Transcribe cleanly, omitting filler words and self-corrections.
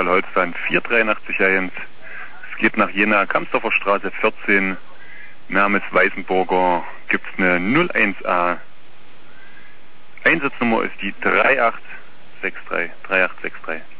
Holstein 483-1. Es geht nach Jena, Kamsdorfer Straße 14. Name ist Weißenburger. Gibt's eine 01A. Einsatznummer ist die 3863.